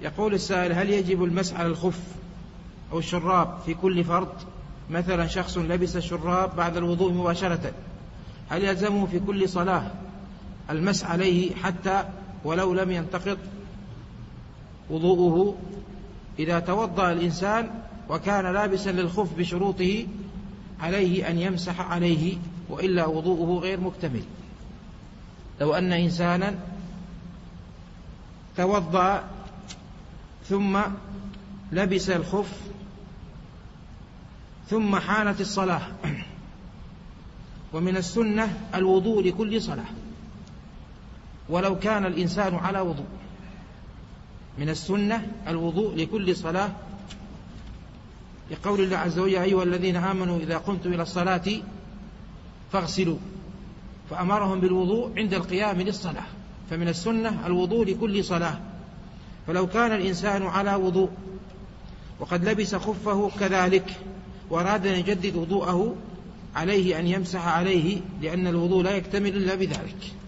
يقول السائل: هل يجب المسح على الخف أو الشراب في كل فرض؟ مثلا شخص لبس الشراب بعد الوضوء مباشرة، هل يلزمه في كل صلاة المسح عليه حتى ولو لم ينتقض وضوءه؟ إذا توضأ الإنسان وكان لابسا للخف بشروطه عليه أن يمسح عليه، وإلا وضوءه غير مكتمل. لو أن إنسانا توضأ ثم لبس الخف ثم حانت الصلاة، ومن السنة الوضوء لكل صلاة ولو كان الإنسان على وضوء، من السنة الوضوء لكل صلاة، لقول الله عز وجل: يا أيها الذين آمنوا إذا قمتم إلى الصلاة فاغسلوا، فأمرهم بالوضوء عند القيام للصلاة. فمن السنة الوضوء لكل صلاة. فلو كان الإنسان على وضوء وقد لبس خفه كذلك وأراد أن يجدد وضوءه، عليه أن يمسح عليه، لأن الوضوء لا يكتمل إلا بذلك.